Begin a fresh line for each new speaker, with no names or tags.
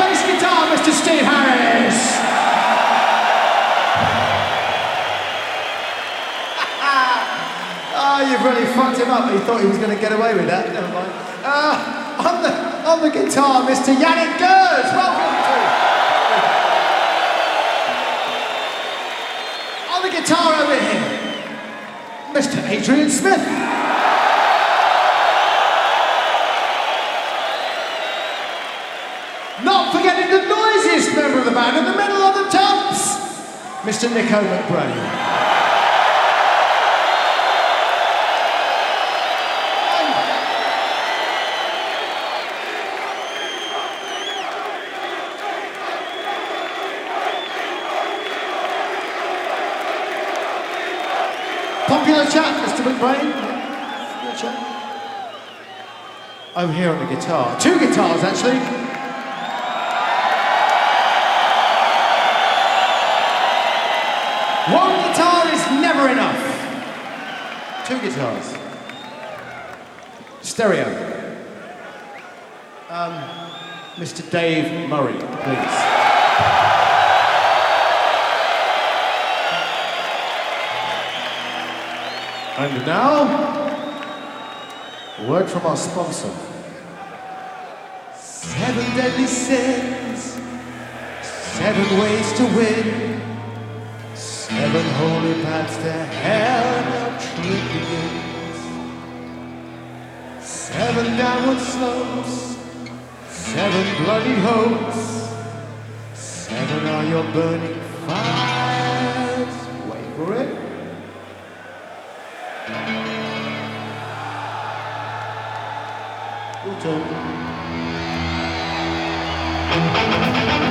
bass guitar, Mr. Steve Harris. Oh, you've really fucked him up. He thought he was going to get away with that. Never mind. On the guitar, Mr. Yannick Gers. Welcome to. On the guitar over here, Mr. Adrian Smith. Not forgetting the noisiest member of the band in the middle of the tops, Mr. Nico McBrain. Popular chap, Mr. McBrain. Popular chap. Over here on the guitar. Two guitars, actually. One guitar is never enough. Two guitars. Stereo. Mr. Dave Murray, please. And now, a word from our sponsor. 7 deadly sins, 7 ways to win, 7 holy paths to hell, no trip begins. 7 downward slopes, 7 bloody hopes, 7 are your burning fires. Wait for it. Your turn.